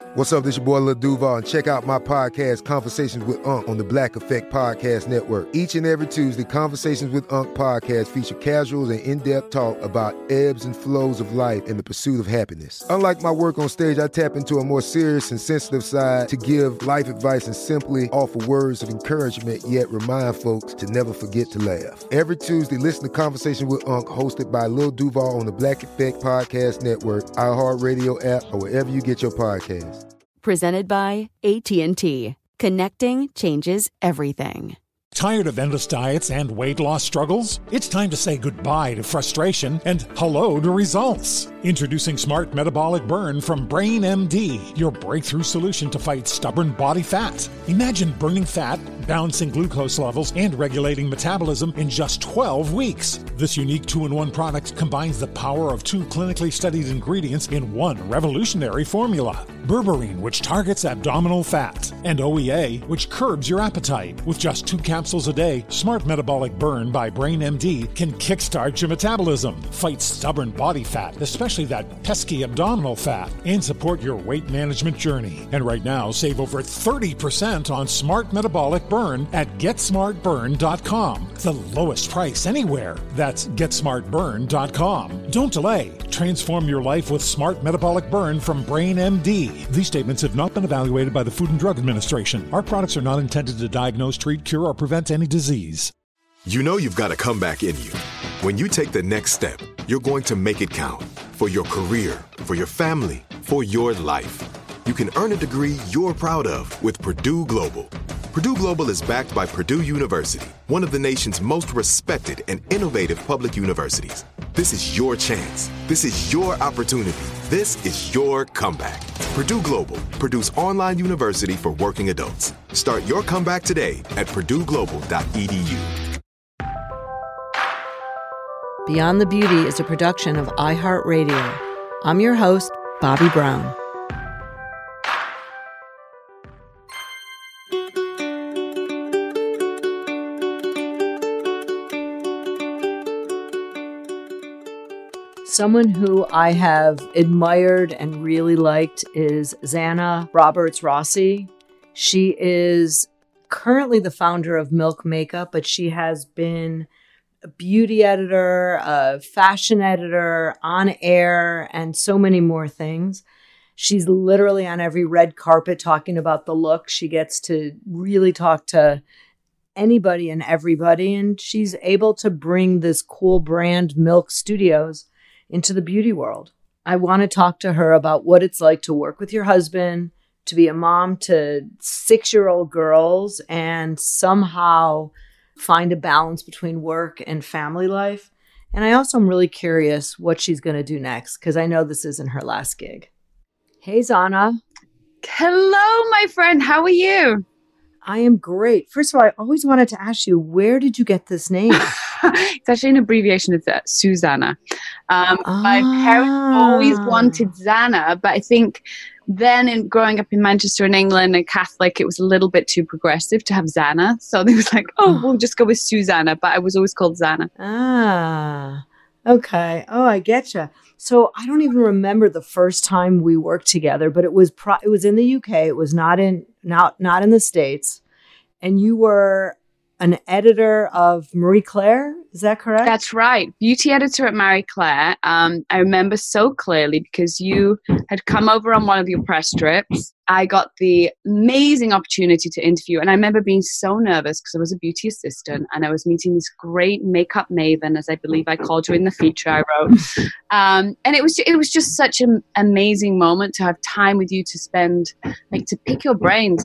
What's up? This your boy Lil Duval, and check out my podcast, Conversations with Unc, on the Black Effect Podcast Network. Each and every Tuesday, Conversations with Unc podcast feature casuals and in-depth talk about ebbs and flows of life and the pursuit of happiness. Unlike my work on stage, I tap into a more serious and sensitive side to give life advice and simply offer words of encouragement, yet remind folks to never forget to laugh. Every Tuesday, listen to Conversations with Unc, hosted by Lil Duval on the Black Effect Podcast Network, iHeartRadio app, or wherever you get your podcasts. Presented by AT&T. Connecting changes everything. Tired of endless diets and weight loss struggles? It's time to say goodbye to frustration and hello to results. Introducing Smart Metabolic Burn from Brain MD, your breakthrough solution to fight stubborn body fat. Imagine burning fat, balancing glucose levels, and regulating metabolism in just 12 weeks. This unique 2-in-1 product combines the power of 2 clinically studied ingredients in one revolutionary formula. Berberine, which targets abdominal fat, and OEA, which curbs your appetite. With just 2 capsules a day, Smart Metabolic Burn by Brain MD can kickstart your metabolism, fight stubborn body fat, especially that pesky abdominal fat, and support your weight management journey. And right now, save over 30% on Smart Metabolic Burn at GetSmartBurn.com. The lowest price anywhere. That's GetSmartBurn.com. Don't delay. Transform your life with Smart Metabolic Burn from Brain MD. These statements have not been evaluated by the Food and Drug Administration. Our products are not intended to diagnose, treat, cure, or prevent any disease. You know you've got a comeback in you. When you take the next step, you're going to make it count. For your career, for your family, for your life. You can earn a degree you're proud of with Purdue Global. Purdue Global is backed by Purdue University, one of the nation's most respected and innovative public universities. This is your chance. This is your opportunity. This is your comeback. Purdue Global, Purdue's online university for working adults. Start your comeback today at purdueglobal.edu. Beyond the Beauty is a production of iHeartRadio. I'm your host, Bobby Brown. Someone who I have admired and really liked is Xana Roberts Rossi. She is currently the founder of Milk Makeup, but she has been a beauty editor, a fashion editor, on air, and so many more things. She's literally on every red carpet talking about the look. She gets to really talk to anybody and everybody, and she's able to bring this cool brand, Milk Studios, into the beauty world. I want to talk to her about what it's like to work with your husband, to be a mom to 6-year-old girls, and somehow find a balance between work and family life. And I also am really curious what she's going to do next, because I know this isn't her last gig. Hey, Xana. Hello, my friend. How are you? I am great. First of all, I always wanted to ask you, where did you get this name? It's actually an abbreviation of Susanna. My parents always wanted Xana, but I think then growing up in Manchester in England and Catholic, it was a little bit too progressive to have Xana. So they was like, we'll just go with Susanna. But I was always called Xana. Ah, okay. Oh, I get you. So I don't even remember the first time we worked together, but it was in the UK. It was not in the States. And you were an editor of Marie Claire. Is that correct? That's right. Beauty editor at Marie Claire. I remember so clearly because you had come over on one of your press trips. I got the amazing opportunity to interview. And I remember being so nervous because I was a beauty assistant and I was meeting this great makeup maven, as I believe I called you in the feature I wrote. And it was just such an amazing moment to have time with you to spend, like to pick your brains.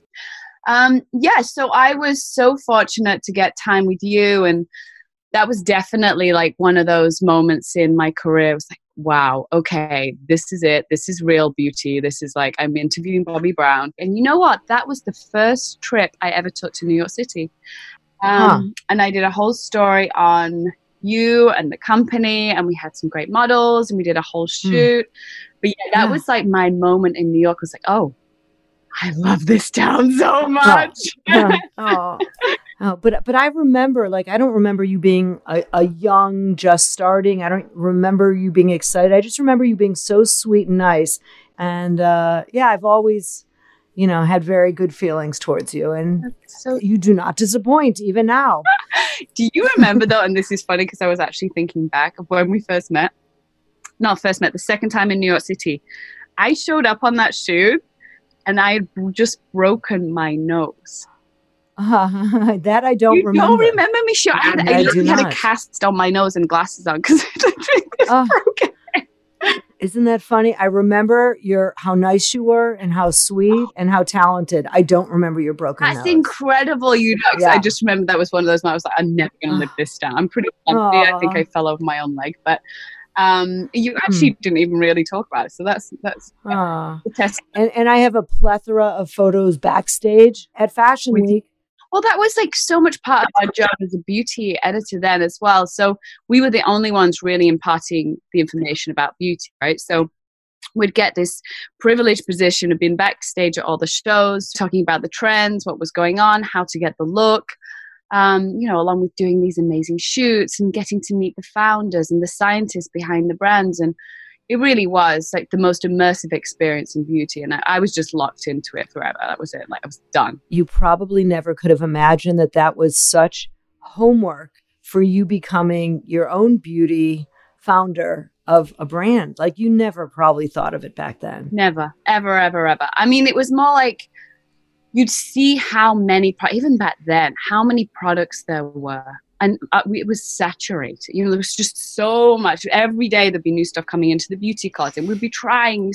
So I was so fortunate to get time with you, and that was definitely like one of those moments in my career. It was like, wow, okay, this is it. This is real beauty. This is like, I'm interviewing Bobby Brown. And you know what? That was the first trip I ever took to New York City. And I did a whole story on you and the company, and we had some great models, and we did a whole shoot. But yeah, that was like my moment in New York. I was like, oh, I love this town so much. But I remember, like, I don't remember you being a young, just starting. I don't remember you being excited. I just remember you being so sweet and nice. And yeah, I've always, had very good feelings towards you. And So you do not disappoint even now. do you remember though, and this is funny because I was actually thinking back of when we first met. Not first met, the second time in New York City. I showed up on that shoot and I had just broken my nose. That I don't remember. You don't remember me? Sure. I literally had a cast on my nose and glasses on because it was broken. Isn't that funny? I remember how nice you were and how sweet and how talented. I don't remember your broken nose. That's incredible. Yeah. I just remember that was one of those moments. I was like, I'm never going to live this down. I'm pretty clumsy. I think I fell over my own leg, but you actually didn't even really talk about it. So that's a test. And I have a plethora of photos backstage at Fashion Week. Well, that was like so much part of our job as a beauty editor then as well. So we were the only ones really imparting the information about beauty, right? So we'd get this privileged position of being backstage at all the shows, talking about the trends, what was going on, how to get the look, along with doing these amazing shoots and getting to meet the founders and the scientists behind the brands. And it really was like the most immersive experience in beauty. And I was just locked into it forever. That was it. Like I was done. You probably never could have imagined that was such homework for you becoming your own beauty founder of a brand. Like you never probably thought of it back then. Never, ever, ever, ever. I mean, it was more like you'd see how many, even back then, how many products there were. And it was saturated. There was just so much. Every day there'd be new stuff coming into the beauty closet. We'd be trying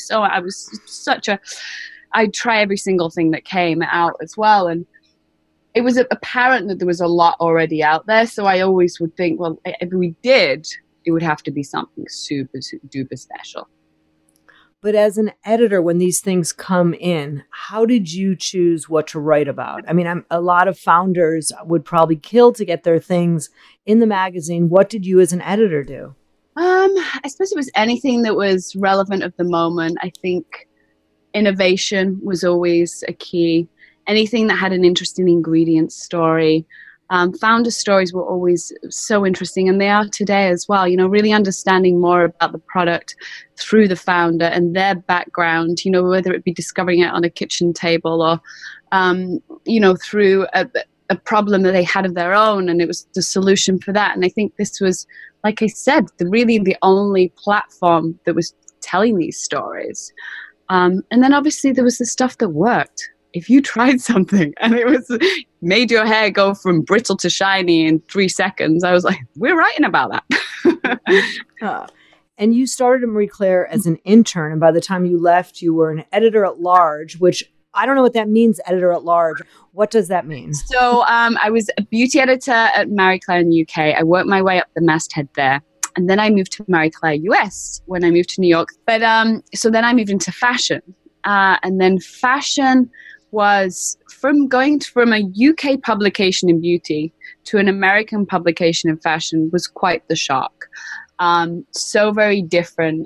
I'd try every single thing that came out as well. And it was apparent that there was a lot already out there. So I always would think, well, if we did, it would have to be something super, super duper special. But as an editor, when these things come in, how did you choose what to write about? I mean, a lot of founders would probably kill to get their things in the magazine. What did you as an editor do? I suppose it was anything that was relevant of the moment. I think innovation was always a key. Anything that had an interesting ingredient story. Founder stories were always so interesting, and they are today as well. Really understanding more about the product through the founder and their background, whether it be discovering it on a kitchen table or, through a problem that they had of their own, and it was the solution for that. And I think this was, like I said, really the only platform that was telling these stories. And then obviously there was the stuff that worked. If you tried something and it made your hair go from brittle to shiny in 3 seconds, I was like, we're writing about that. And you started at Marie Claire as an intern. And by the time you left, you were an editor at large, which I don't know what that means, editor at large. What does that mean? So I was a beauty editor at Marie Claire in the UK. I worked my way up the masthead there. And then I moved to Marie Claire US when I moved to New York. But so then I moved into fashion. And then fashion was going from a UK publication in beauty to an American publication in fashion was quite the shock. So very different.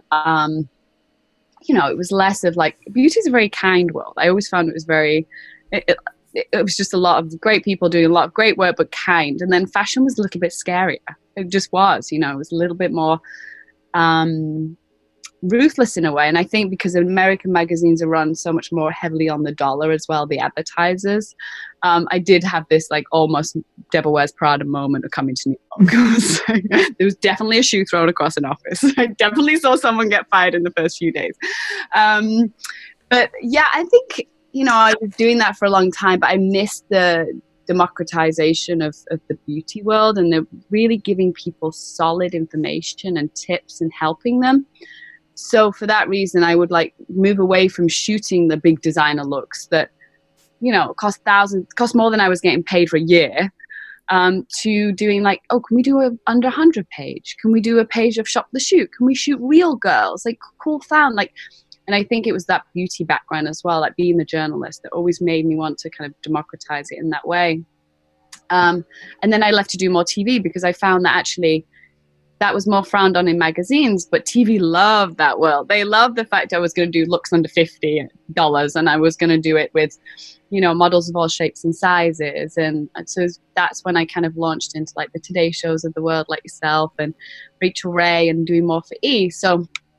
It was less of like, beauty is a very kind world. I always found it was it was just a lot of great people doing a lot of great work, but kind. And then fashion was a little bit scarier. It just was, it was a little bit more ruthless in a way. And I think because American magazines are run so much more heavily on the dollar as well, the advertisers, I did have this like almost Devil Wears Prada moment of coming to New York. There was definitely a shoe thrown across an office. I definitely saw someone get fired in the first few days. But yeah, I think, I was doing that for a long time, but I missed the democratization of the beauty world, and they're really giving people solid information and tips and helping them. So for that reason, I would move away from shooting the big designer looks that, cost more than I was getting paid for a year, to doing can we do a under 100 page? Can we do a page of Shop the Shoot? Can we shoot real girls? Cool found, and I think it was that beauty background as well, being the journalist, that always made me want to kind of democratize it in that way. And then I left to do more TV because I found that actually that was more frowned on in magazines, but TV loved that world. They loved the fact I was going to do looks under $50 and I was going to do it with, models of all shapes and sizes. And so that's when I kind of launched into the Today shows of the world, like yourself and Rachel Ray, and doing more for E. So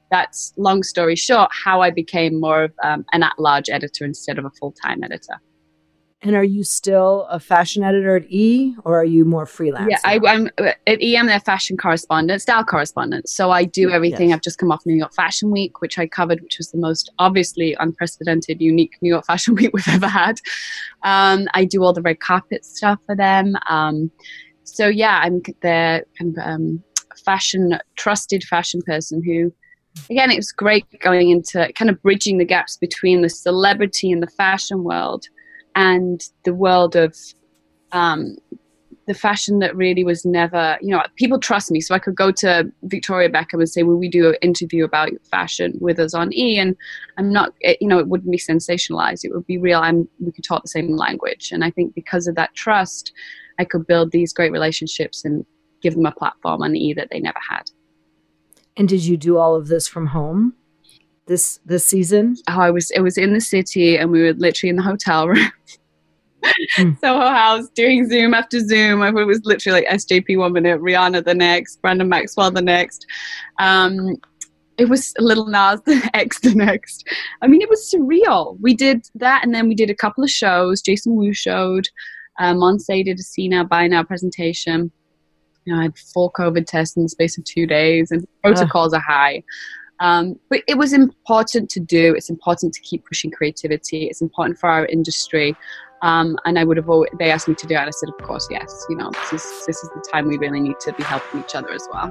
that's, long story short, how I became more of an at-large editor instead of a full-time editor. And are you still a fashion editor at E, or are you more freelance? Yeah, I'm at E. I'm their fashion correspondent, style correspondent. So I do everything. Yes. I've just come off New York Fashion Week, which I covered, which was the most obviously unprecedented, unique New York Fashion Week we've ever had. I do all the red carpet stuff for them. So yeah, I'm their kind of trusted fashion person who, again, it was great going into kind of bridging the gaps between the celebrity and the fashion world and the world of the fashion that really was never, people trust me. So I could go to Victoria Beckham and say, will we do an interview about fashion with us on E? And I'm not, it wouldn't be sensationalized. It would be real. We could talk the same language. And I think because of that trust, I could build these great relationships and give them a platform on E that they never had. And did you do all of this from home this season? Oh, it was in the city, and we were literally in the hotel room. Soho House, doing Zoom after Zoom. It was literally like SJP 1 minute, Rihanna the next, Brandon Maxwell the next. It was Lil Nas X the next. I mean, it was surreal. We did that, and then we did a couple of shows. Jason Wu showed. Monse did a See Now, Buy Now presentation. I had 4 COVID tests in the space of 2 days, and protocols are high. But it was important to do. It's important to keep pushing creativity. It's important for our industry. And they asked me to do it, and I said, of course, yes. This is the time we really need to be helping each other as well.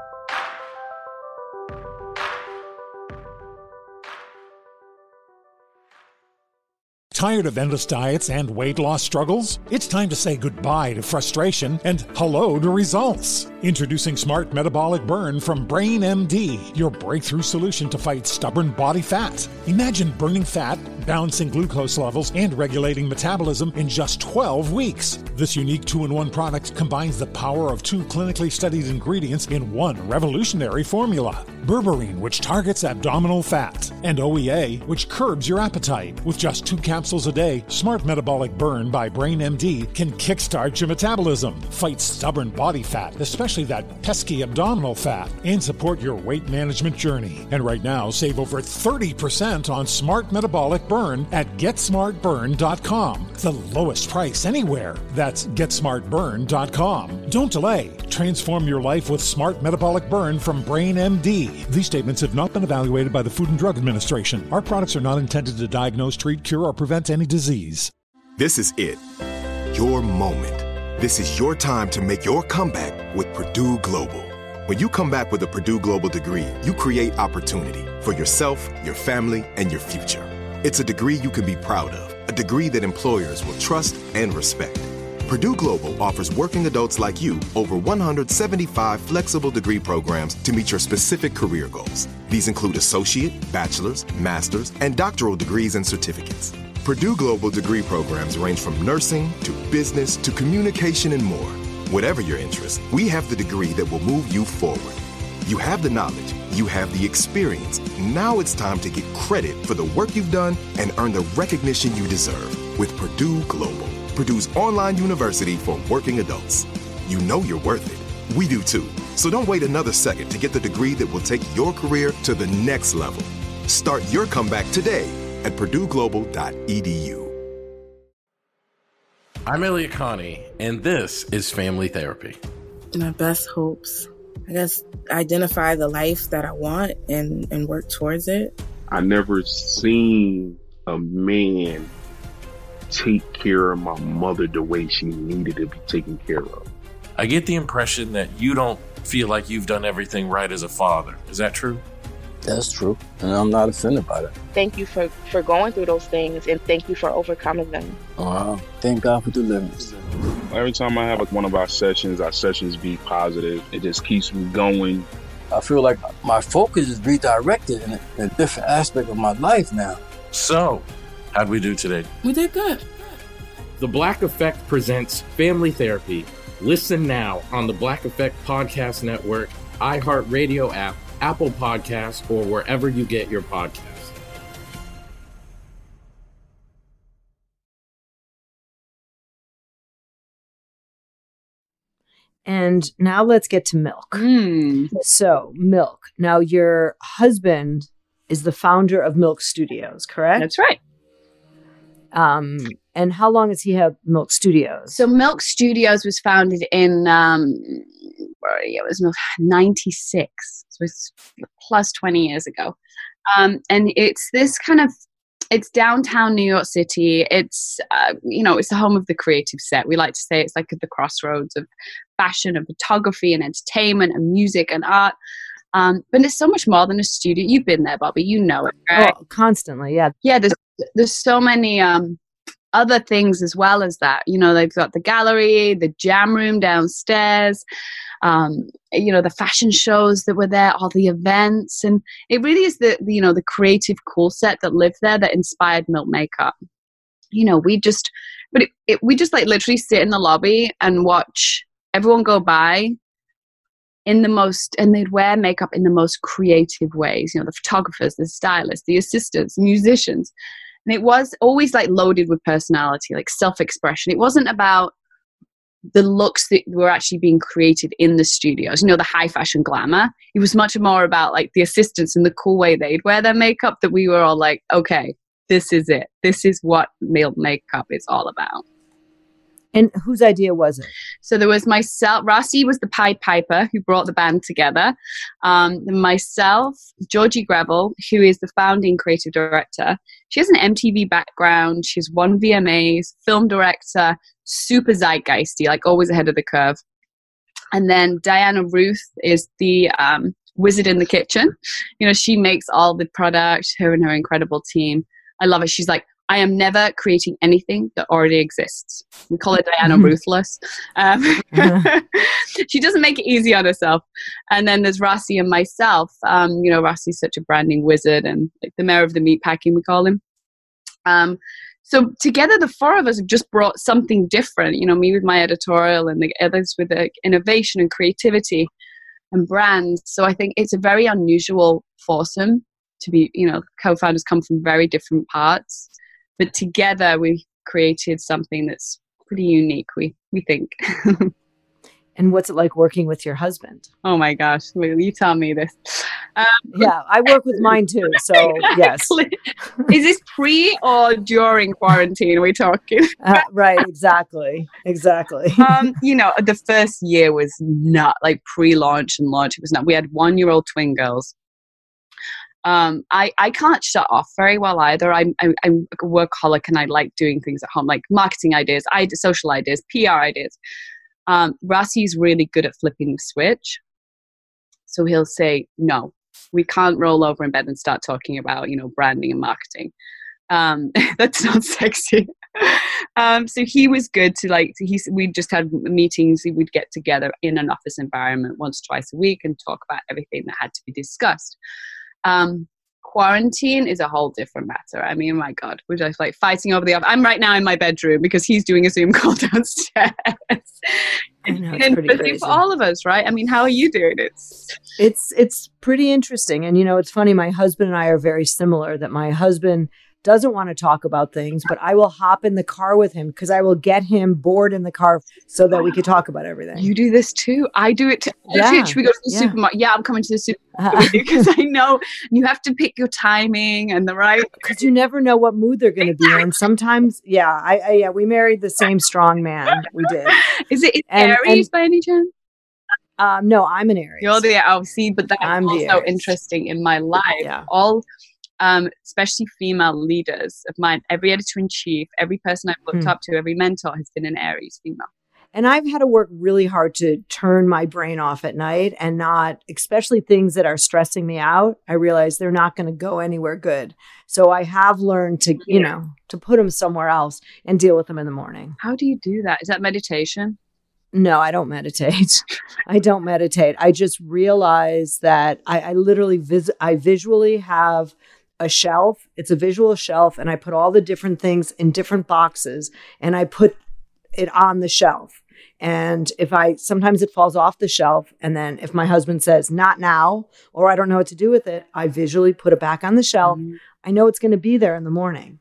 Tired of endless diets and weight loss struggles? It's time to say goodbye to frustration and hello to results. Introducing Smart Metabolic Burn from Brain MD, your breakthrough solution to fight stubborn body fat. Imagine burning fat, balancing glucose levels, and regulating metabolism in just 12 weeks. This unique 2-in-1 product combines the power of 2 clinically studied ingredients in one revolutionary formula. Berberine, which targets abdominal fat, and OEA, which curbs your appetite. With just 2 capsules a day, Smart Metabolic Burn by Brain MD can kickstart your metabolism, fight stubborn body fat, especially that pesky abdominal fat, and support your weight management journey. And right now, save over 30% on Smart Metabolic Burn at GetSmartBurn.com. The lowest price anywhere. That's GetSmartBurn.com. Don't delay. Transform your life with Smart Metabolic Burn from Brain MD. These statements have not been evaluated by the Food and Drug Administration. Our products are not intended to diagnose, treat, cure, or prevent any disease. This is it. Your moment. This is your time to make your comeback with Purdue Global. When you come back with a Purdue Global degree, you create opportunity for yourself, your family, and your future. It's a degree you can be proud of, a degree that employers will trust and respect. Purdue Global offers working adults like you over 175 flexible degree programs to meet your specific career goals. These include associate, bachelor's, master's, and doctoral degrees and certificates. Purdue Global degree programs range from nursing to business to communication and more. Whatever your interest, we have the degree that will move you forward. You have the knowledge, you have the experience. Now it's time to get credit for the work you've done and earn the recognition you deserve with Purdue Global, Purdue's online university for working adults. You know you're worth it. We do too. So don't wait another second to get the degree that will take your career to the next level. Start your comeback today at purdueglobal.edu. I'm Elliot Connie, and this is Family Therapy. My best hopes, I guess, identify the life that I want and work towards it. I never seen a man take care of my mother the way she needed to be taken care of. I get the impression that you don't feel like you've done everything right as a father. Is that true? That's true, and I'm not offended by that. Thank you for going through those things, and thank you for overcoming them. Wow. Thank God for deliverance. Every time I have one of our sessions be positive. It just keeps me going. I feel like my focus is redirected in a different aspect of my life now. So, how'd we do today? We did good. The Black Effect presents Family Therapy. Listen now on the Black Effect Podcast Network, iHeartRadio app, Apple Podcasts, or wherever you get your podcasts. And now let's get to Milk. So, Milk. Now, your husband is the founder of Milk Studios, correct? That's right. And how long has he had Milk Studios? So Milk Studios was founded in, it was 96. So it's plus 20 years ago. And it's this kind of, it's downtown New York City. It's, it's the home of the creative set. We like to say it's like at the crossroads of fashion and photography and entertainment and music and art. But it's so much more than a studio. You've been there, Bobby. You know it, right? Oh, constantly, yeah. Yeah, there's so many other things as well as that. They've got the gallery, the jam room downstairs, the fashion shows that were there, all the events. And it really is the creative cool set that lived there that inspired Milk Makeup. We just like literally sit in the lobby and watch everyone go by and they'd wear makeup in the most creative ways. The photographers, the stylists, the assistants, the musicians. And it was always like loaded with personality, like self-expression. It wasn't about the looks that were actually being created in the studios, the high fashion glamour. It was much more about like the assistants and the cool way they'd wear their makeup that we were all like, okay, this is it. This is what Milk Makeup is all about. And whose idea was it? So there was myself. Rossi was the Pied Piper who brought the band together. Myself, Georgie Greville, who is the founding creative director. She has an MTV background. She's won VMAs, film director, super zeitgeisty, like always ahead of the curve. And then Diana Ruth is the wizard in the kitchen. She makes all the product, her and her incredible team. I love it. She's like, I am never creating anything that already exists. We call it Diana Ruthless. She doesn't make it easy on herself. And then there's Rossi and myself. Rossi's such a branding wizard and like the mayor of the meatpacking, we call him. So together, the four of us have just brought something different. Me with my editorial and the others with the innovation and creativity and brands. So I think it's a very unusual foursome to be, co-founders come from very different parts. But together we created something that's pretty unique, we think. And what's it like working with your husband? Oh my gosh, you tell me this. Yeah, I work with mine too, so yes. Is this pre or during quarantine we're talking? Right, exactly. The first year was not like pre-launch and launch. It was not. We had 1-year-old twin girls. I can't shut off very well either. I'm a workaholic and I like doing things at home, like marketing ideas, social ideas, PR ideas. Rossi's really good at flipping the switch. So he'll say, no, we can't roll over in bed and start talking about, branding and marketing. That's not sexy. So he was good to we just had meetings. We'd get together in an office environment once, twice a week and talk about everything that had to be discussed. Quarantine is a whole different matter. I mean, my God, we're just like fighting over the office. I'm right now in my bedroom because he's doing a Zoom call downstairs. I know, it's pretty crazy for all of us, right? I mean, how are you doing it? It's pretty interesting. And, it's funny. My husband and I are very similar, that my husband doesn't want to talk about things, but I will hop in the car with him because I will get him bored in the car so that we could talk about everything. You do this too. I do it too. Yeah. Should we go to the supermarket? Yeah, I'm coming to the supermarket with you because I know you have to pick your timing and the right. Because you never know what mood they're going to be in. Sometimes, we married the same strong man. We did. Is it Aries by any chance? No, I'm an Aries. You're the but that's also interesting in my life. Yeah. All especially female leaders of mine, every editor-in-chief, every person I've looked up to, every mentor has been an Aries female. And I've had to work really hard to turn my brain off at night and not, especially things that are stressing me out. I realize they're not going to go anywhere good. So I have learned to, to put them somewhere else and deal with them in the morning. How do you do that? Is that meditation? No, I don't meditate. I just realize that I literally I visually have a shelf. It's a visual shelf, and I put all the different things in different boxes and I put it on the shelf. And sometimes it falls off the shelf. And then if my husband says, not now, or I don't know what to do with it, I visually put it back on the shelf. Mm-hmm. I know it's going to be there in the morning.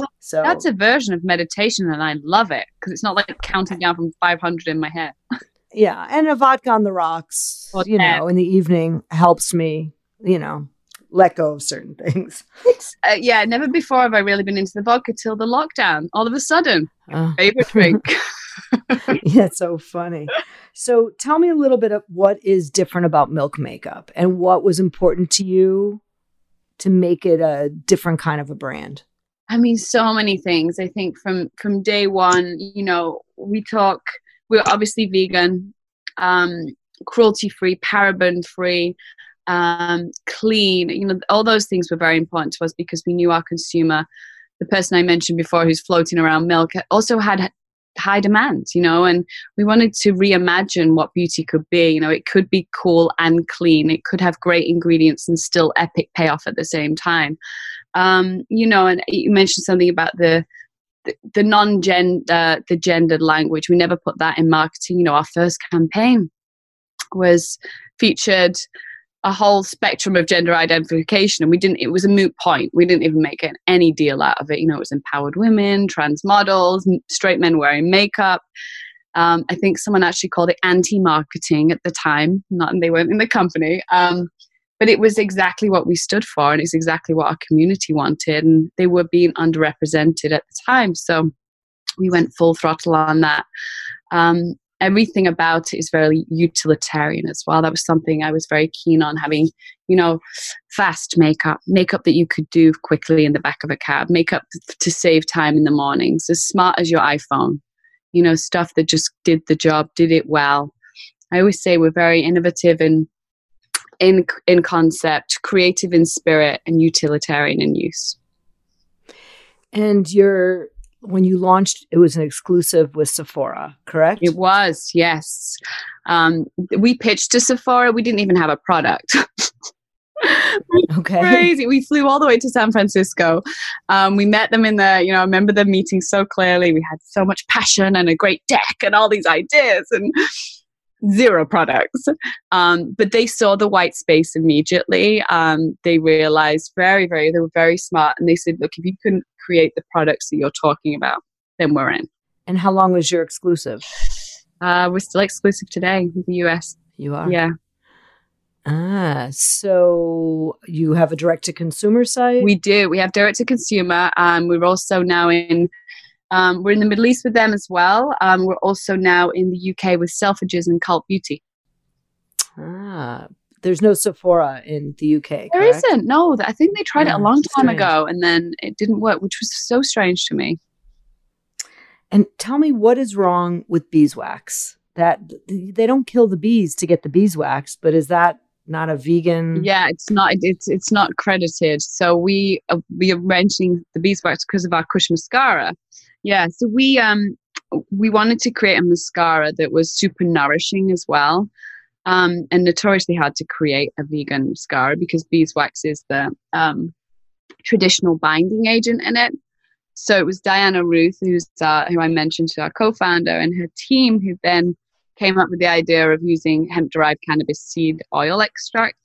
That's a version of meditation and I love it because it's not like counting down from 500 in my head. Yeah, and a vodka on the rocks, you know, in the evening helps me, you know, let go of certain things. Yeah, never before have I really been into the vodka till the lockdown. All of a sudden, favorite drink. Yeah, it's so funny. So tell me a little bit of what is different about Milk Makeup and what was important to you to make it a different kind of a brand. I mean, so many things. I think from day one, you know, we're obviously vegan, cruelty-free, paraben-free, clean. You know, all those things were very important to us because we knew our consumer, the person I mentioned before who's floating around milk, also had high demands, you know, and we wanted to reimagine what beauty could be. You know, it could be cool and clean. It could have great ingredients and still epic payoff at the same time. You know, and you mentioned something about the non-gender, the gendered language. We never put that in marketing. You know, our first campaign featured a whole spectrum of gender identification, and it was a moot point. We didn't even make any deal out of it. You know, it was empowered women, trans models, straight men wearing makeup. I think someone actually called it anti-marketing at the time. They weren't in the company. But it was exactly what we stood for, and it's exactly what our community wanted, and they were being underrepresented at the time. So we went full throttle on that. Everything about it is very utilitarian as well. That was something I was very keen on, having, you know, fast makeup that you could do quickly in the back of a cab, makeup to save time in the mornings, as smart as your iPhone, you know, stuff that just did the job, did it well. I always say we're very innovative in concept, creative in spirit, and utilitarian in use. And when you launched, it was an exclusive with Sephora, correct? It was, yes. We pitched to Sephora. We didn't even have a product. Okay. Crazy. We flew all the way to San Francisco. We met them I remember the meeting so clearly. We had so much passion and a great deck and all these ideas and zero products. But they saw the white space immediately. They realized they were very smart. And they said, look, if you can create the products that you're talking about, then we're in. And how long was your exclusive? We're still exclusive today in the US. You are? Yeah. So you have a direct-to-consumer site? We do. We have direct-to-consumer. We're also now we're in the Middle East with them as well. We're also now in the UK with Selfridges and Cult Beauty. There's no Sephora in the UK, correct? There isn't. No, I think they tried it a long time ago and then it didn't work, which was so strange to me. And tell me, what is wrong with beeswax? That they don't kill the bees to get the beeswax, but is that not a vegan? Yeah, it's not. It's not credited. So we are mentioning the beeswax because of our Kush mascara. Yeah, so we wanted to create a mascara that was super nourishing as well, and notoriously hard to create a vegan mascara because beeswax is the traditional binding agent in it. So it was Diana Ruth, who I mentioned, our co-founder, and her team, who then came up with the idea of using hemp-derived cannabis seed oil extract.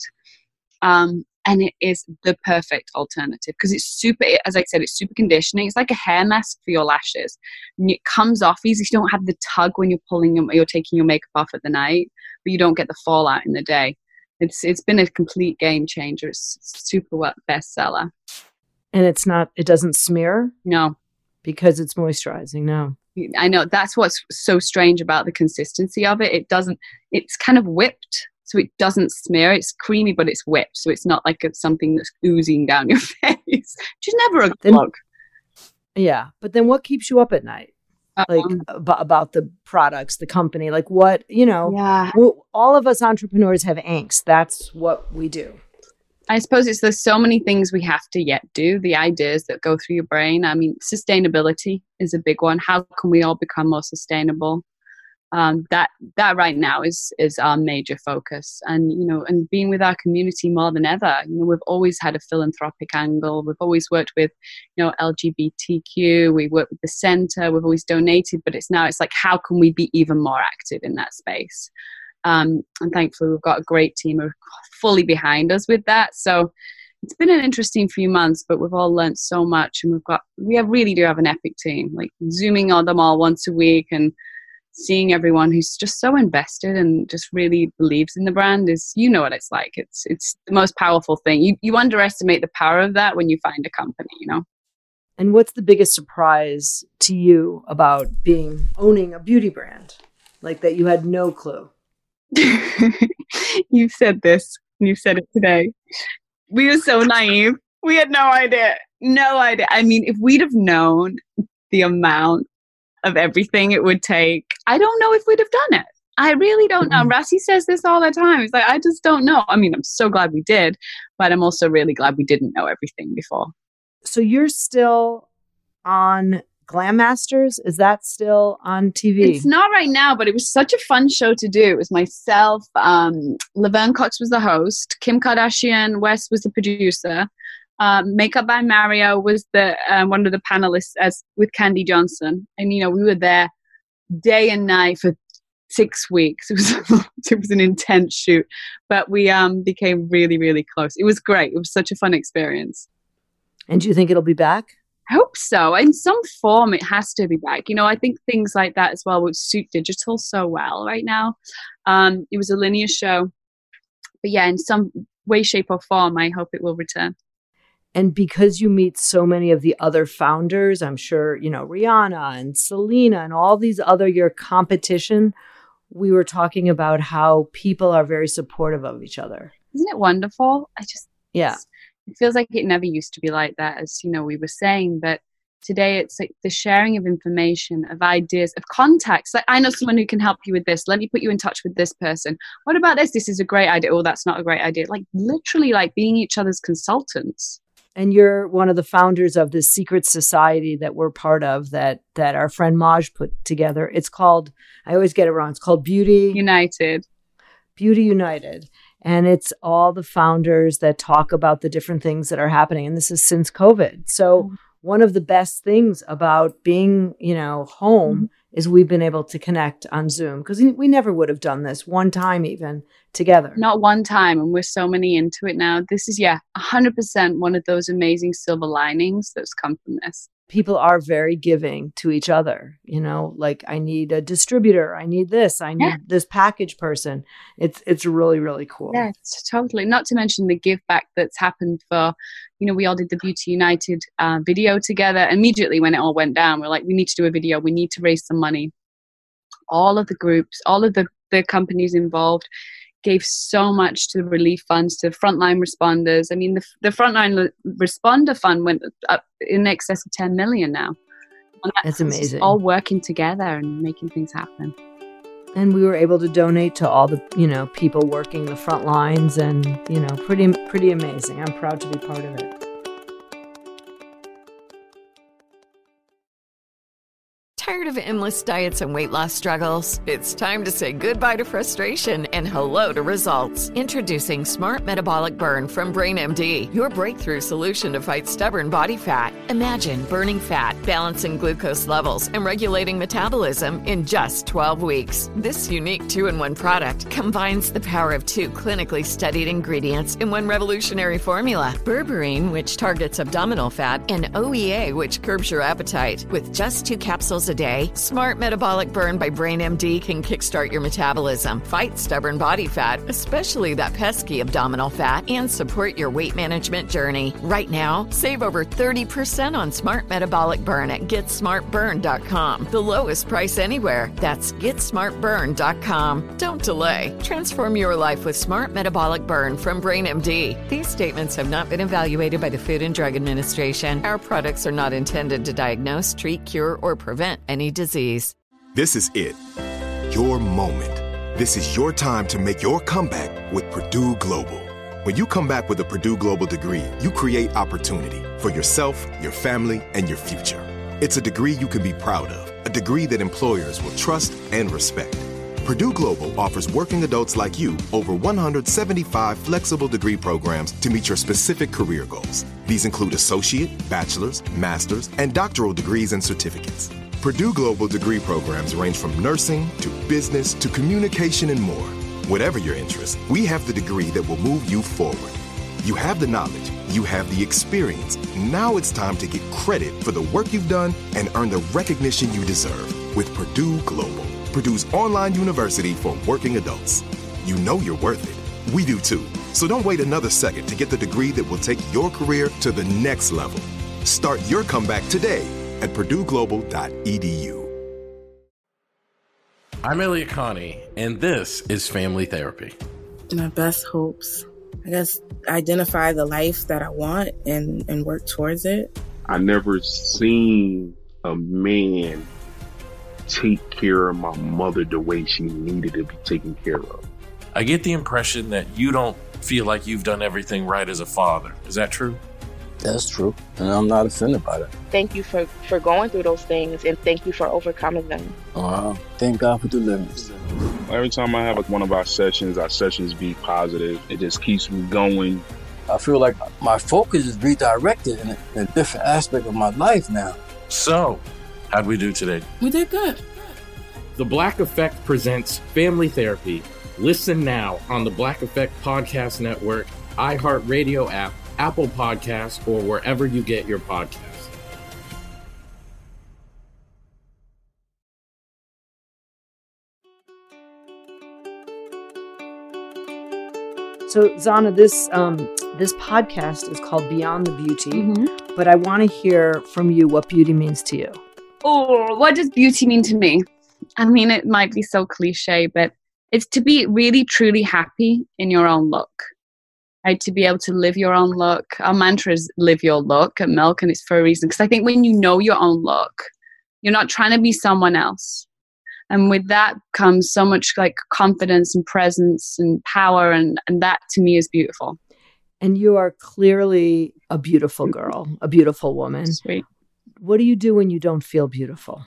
And it is the perfect alternative because it's super, as I said, it's super conditioning. It's like a hair mask for your lashes. And it comes off easy. You don't have the tug when you're taking your makeup off at the night, but you don't get the fallout in the day. It's been a complete game changer. It's super bestseller. And it doesn't smear? No. Because it's moisturizing, no. I know. That's what's so strange about the consistency of it. It's kind of whipped. So it doesn't smear. It's creamy, but it's whipped. So it's not like it's something that's oozing down your face, which is never a good look. Yeah. But then what keeps you up at night? Like about the products, the company, like what, all of us entrepreneurs have angst. That's what we do. I suppose there's so many things we have to yet do, the ideas that go through your brain. I mean, sustainability is a big one. How can we all become more sustainable? That right now is our major focus. And, and being with our community more than ever, we've always had a philanthropic angle. We've always worked with, LGBTQ. We work with the center. We've always donated, but it's like, how can we be even more active in that space? And thankfully, we've got a great team who are fully behind us with that. So it's been an interesting few months, but we've all learned so much, and we really do have an epic team. Like Zooming on them all once a week and seeing everyone who's just so invested and just really believes in the brand is, you know what it's like. It's the most powerful thing. You underestimate the power of that when you find a company, you know? And what's the biggest surprise to you about owning a beauty brand? Like that you had no clue? You've said this. You've said it today. We were so naive. We had no idea. No idea. I mean, if we'd have known the amount of everything it would take, I don't know if we'd have done it. I really don't know. Rassi says this all the time. It's like, I just don't know. I mean, I'm so glad we did, but I'm also really glad we didn't know everything before. So you're still on Glam Masters? Is that still on TV? It's not right now, but it was such a fun show to do. It was myself, Laverne Cox was the host, Kim Kardashian West was the producer, Makeup by Mario was the one of the panelists with Candy Johnson. And, you know, we were there day and night for 6 weeks. It was an intense shoot, but we became really, really close. It was great. It was such a fun experience. And do you think it'll be back? I hope so. In some form, it has to be back. You know, I think things like that as well would suit digital so well right now. It was a linear show. But yeah, in some way, shape, or form, I hope it will return. And because you meet so many of the other founders, I'm sure, you know, Rihanna and Selena and all these other, your competition, we were talking about how people are very supportive of each other. Isn't it wonderful? Yeah. It feels like it never used to be like that, as, you know, we were saying, but today it's like the sharing of information, of ideas, of contacts. Like, I know someone who can help you with this. Let me put you in touch with this person. What about this? This is a great idea. Oh, that's not a great idea. Like literally like being each other's consultants. And you're one of the founders of this secret society that we're part of that our friend Maj put together. It's called, I always get it wrong, it's called Beauty United. Beauty United. And it's all the founders that talk about the different things that are happening. And this is since COVID. So one of the best things about being, you know, home is we've been able to connect on Zoom, because we never would have done this one time even together. Not one time. And we're so many into it now. This is, 100% one of those amazing silver linings that's come from this. People are very giving to each other, you know, like I need a distributor. I need this. I need this package person. It's really, really cool. Yeah, totally. Not to mention the give back that's happened for, you know, we all did the Beauty United video together. Immediately when it all went down, we're like, we need to do a video. We need to raise some money. All of the groups, all of the companies involved gave so much to the relief funds, to frontline responders. I mean, the frontline responder fund went up in excess of 10 million now. And that's amazing. All working together and making things happen. And we were able to donate to all the, you know, people working the front lines, and, you know, pretty amazing. I'm proud to be part of it. Tired of endless diets and weight loss struggles? It's time to say goodbye to frustration and hello to results. Introducing Smart Metabolic Burn from BrainMD, your breakthrough solution to fight stubborn body fat. Imagine burning fat, balancing glucose levels, and regulating metabolism in just 12 weeks. This unique 2-in-1 product combines the power of 2 clinically studied ingredients in one revolutionary formula. Berberine, which targets abdominal fat, and OEA, which curbs your appetite. With just 2 capsules a day, Smart Metabolic Burn by BrainMD can kickstart your metabolism, fight stubborn body fat, especially that pesky abdominal fat, and support your weight management journey. Right now, save over 30% on Smart Metabolic Burn at GetSmartBurn.com. The lowest price anywhere. That's GetSmartBurn.com. Don't delay. Transform your life with Smart Metabolic Burn from BrainMD. These statements have not been evaluated by the Food and Drug Administration. Our products are not intended to diagnose, treat, cure, or prevent any disease. This is it. Your moment. This is your time to make your comeback with Purdue Global. When you come back with a Purdue Global degree, you create opportunity for yourself, your family, and your future. It's a degree you can be proud of, a degree that employers will trust and respect. Purdue Global offers working adults like you over 175 flexible degree programs to meet your specific career goals. These include associate, bachelor's, master's, and doctoral degrees and certificates. Purdue Global degree programs range from nursing to business to communication and more. Whatever your interest, we have the degree that will move you forward. You have the knowledge, you have the experience. Now it's time to get credit for the work you've done and earn the recognition you deserve with Purdue Global. Purdue's online university for working adults. You know you're worth it. We do too. So don't wait another second to get the degree that will take your career to the next level. Start your comeback today at PurdueGlobal.edu. I'm Elliot Connie, and this is Family Therapy. My best hopes, I guess, identify the life that I want and work towards it. I never seen a man take care of my mother the way she needed to be taken care of. I get the impression that you don't feel like you've done everything right as a father. Is that true? That's true, and I'm not offended by that. Thank you for going through those things, and thank you for overcoming them. Wow. Thank God for deliverance. Every time I have one of our sessions be positive. It just keeps me going. I feel like my focus is redirected in a different aspect of my life now. So, how'd we do today? We did good. The Black Effect presents Family Therapy. Listen now on the Black Effect Podcast Network, iHeartRadio app, Apple Podcasts, or wherever you get your podcasts. So, Zana, this podcast is called Beyond the Beauty, but I want to hear from you what beauty means to you. Oh, what does beauty mean to me? I mean, it might be so cliche, but it's to be really, truly happy in your own look. Right? To be able to live your own look. Our mantra is live your look at Milk, and it's for a reason. Because I think when you know your own look, you're not trying to be someone else. And with that comes so much like confidence and presence and power, and that to me is beautiful. And you are clearly a beautiful girl, a beautiful woman. Sweet. What do you do when you don't feel beautiful?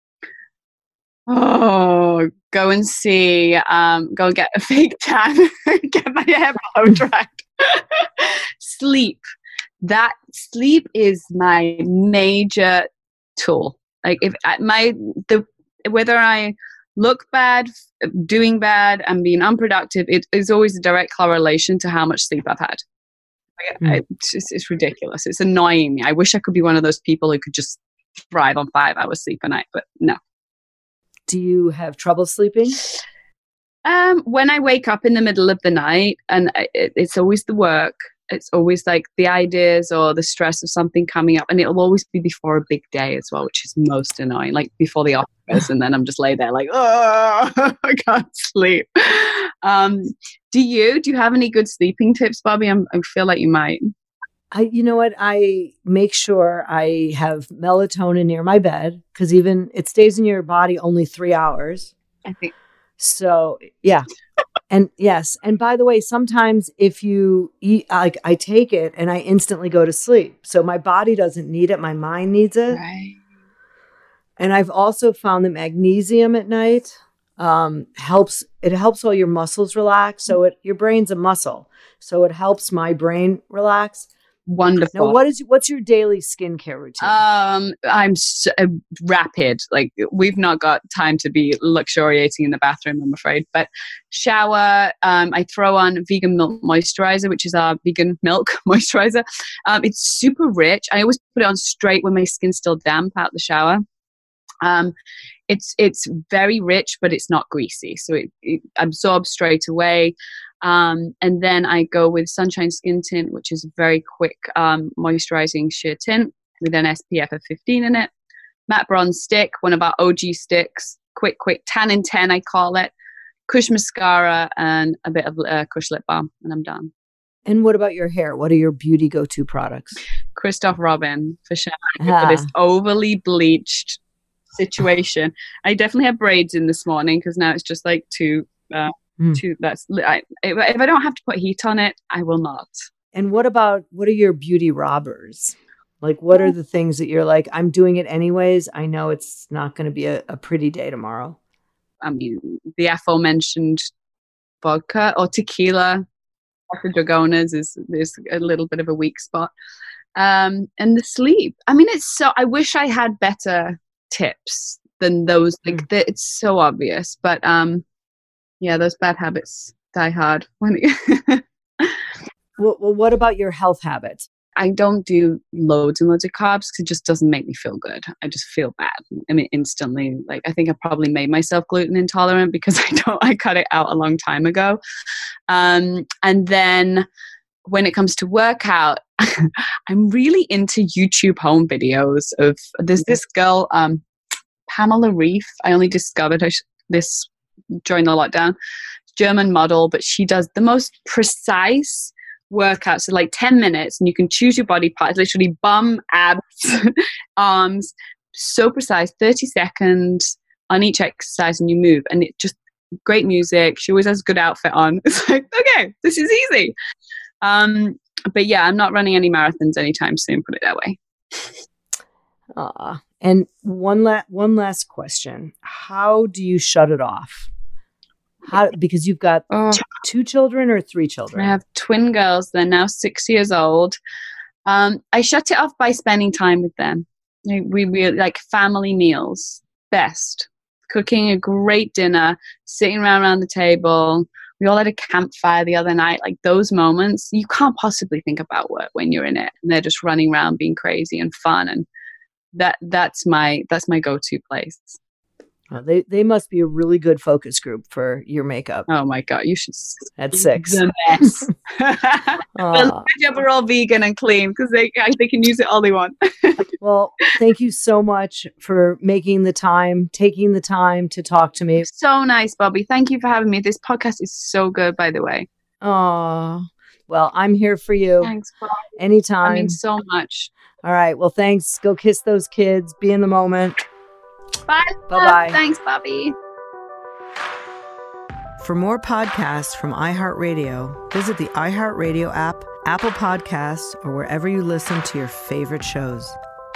Oh, go and see, go get a fake tan, get my hair blow dried. Sleep. That sleep is my major tool. Like whether I look bad, doing bad, and being unproductive, it is always a direct correlation to how much sleep I've had. It's ridiculous. It's annoying me. I wish I could be one of those people who could just thrive on 5 hours sleep a night, but no. Do you have trouble sleeping? When I wake up in the middle of the night, and it's always the work, it's always like the ideas or the stress of something coming up, and it'll always be before a big day as well, which is most annoying, like before the office, and then I'm just lay there like, oh, I can't sleep. Do you have any good sleeping tips, Bobby? I feel like you might. You know what? I make sure I have melatonin near my bed, because even it stays in your body only 3 hours. I think. So, yeah. And yes. And by the way, sometimes if you eat, like I take it and I instantly go to sleep. So my body doesn't need it. My mind needs it. Right. And I've also found that magnesium at night helps. It helps all your muscles relax. So your brain's a muscle. So it helps my brain relax. Wonderful. Now, what's your daily skincare routine? I'm rapid. Like, we've not got time to be luxuriating in the bathroom, I'm afraid. But shower. I throw on vegan milk moisturizer, which is our vegan milk moisturizer. It's super rich. I always put it on straight when my skin's still damp out the shower. It's very rich, but it's not greasy, so it absorbs straight away. And then I go with Sunshine Skin Tint, which is a very quick moisturizing sheer tint with an SPF of 15 in it. Matte Bronze Stick, one of our OG sticks. Quick tan in 10, I call it. Kush Mascara and a bit of Kush Lip Balm, and I'm done. And what about your hair? What are your beauty go-to products? Christoph Robin for sure. For this overly bleached situation. I definitely have braids in this morning because now it's just like two. If I don't have to put heat on it, I will not. And what are your beauty robbers? Like, what are the things that you're like, I'm doing it anyways. I know it's not going to be a pretty day tomorrow. I mean, the aforementioned vodka or tequila, Dragonas is a little bit of a weak spot. And the sleep. I mean, I wish I had better tips than those. Like, it's so obvious, but yeah, those bad habits die hard. Well, what about your health habits? I don't do loads and loads of carbs because it just doesn't make me feel good. I just feel bad. I mean, instantly. Like, I think I probably made myself gluten intolerant because I cut it out a long time ago. And then when it comes to workout, I'm really into YouTube home videos of, there's this girl, Pamela Reif. I only discovered this during the lockdown. German model, but she does the most precise workouts, so like 10 minutes, and you can choose your body parts, literally bum, abs, arms, so precise, 30 seconds on each exercise, and you move, and it's just great music. She always has a good outfit on. It's like, okay, this is easy. But yeah, I'm not running any marathons anytime soon, put it that way. And one last question. How do you shut it off? Because you've got 2 children or 3 children? I have twin girls. They're now 6 years old. I shut it off by spending time with them. We like family meals. Best. Cooking a great dinner, sitting around the table. We all had a campfire the other night. Like, those moments, you can't possibly think about work when you're in it. And they're just running around being crazy and fun. And that's my go-to place. They must be a really good focus group for your makeup. Oh my God, you should. At 6. The mess. Well, good job we're all vegan and clean because they can use it all they want. Well, thank you so much for taking the time to talk to me. So nice, Bobby. Thank you for having me. This podcast is so good, by the way. Oh, well, I'm here for you. Thanks, Bobby. Anytime. I mean, so much. All right. Well, thanks. Go kiss those kids. Be in the moment. Bye. Bye-bye. Thanks, Bobby. For more podcasts from iHeartRadio, visit the iHeartRadio app, Apple Podcasts, or wherever you listen to your favorite shows.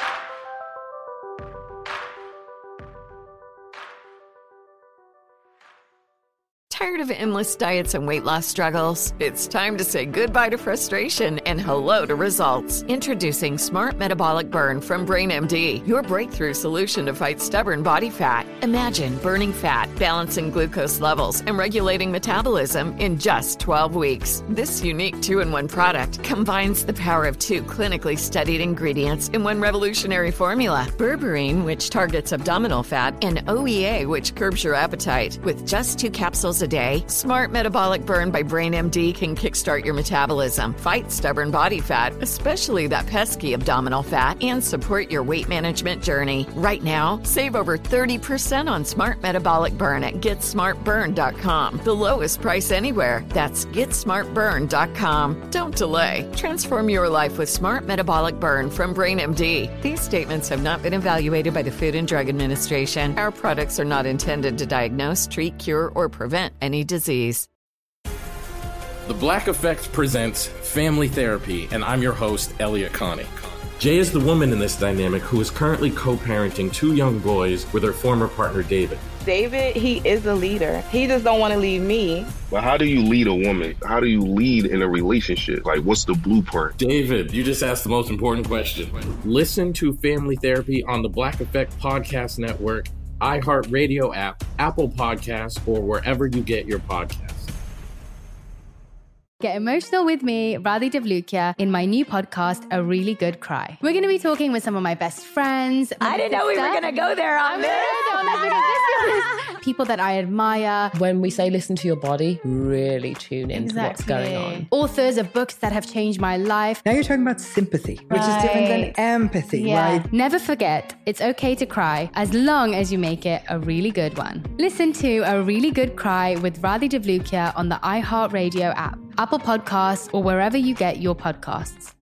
Tired of endless diets and weight loss struggles? It's time to say goodbye to frustration and hello to results. Introducing Smart Metabolic Burn from BrainMD, your breakthrough solution to fight stubborn body fat. Imagine burning fat, balancing glucose levels, and regulating metabolism in just 12 weeks. This unique 2-in-1 product combines the power of 2 clinically studied ingredients in one revolutionary formula. Berberine, which targets abdominal fat, and OEA, which curbs your appetite. With just 2 capsules a day, Smart Metabolic Burn by BrainMD can kickstart your metabolism, fight stubborn body fat, especially that pesky abdominal fat, and support your weight management journey. Right now, save over 30% on Smart Metabolic Burn at GetSmartBurn.com. The lowest price anywhere. That's GetSmartBurn.com. Don't delay. Transform your life with Smart Metabolic Burn from BrainMD. These statements have not been evaluated by the Food and Drug Administration. Our products are not intended to diagnose, treat, cure, or prevent any disease. The Black Effect presents Family Therapy, and I'm your host, Elliot Connie. Jay is the woman in this dynamic who is currently co-parenting 2 young boys with her former partner, David. David, he is a leader. He just don't want to leave me. But how do you lead a woman? How do you lead in a relationship? Like, what's the blueprint? David, you just asked the most important question. Listen to Family Therapy on the Black Effect Podcast Network, iHeartRadio app, Apple Podcasts, or wherever you get your podcasts. Get emotional with me, Radhi Devlukia, in my new podcast, A Really Good Cry. We're going to be talking with some of my best friends. I didn't know we were going to go there on this. People that I admire. When we say listen to your body, really tune into what's going on. Authors of books that have changed my life. Now you're talking about sympathy, which is different than empathy, right? Never forget, it's okay to cry as long as you make it a really good one. Listen to A Really Good Cry with Radhi Devlukia on the iHeartRadio app, Apple Podcasts, or wherever you get your podcasts.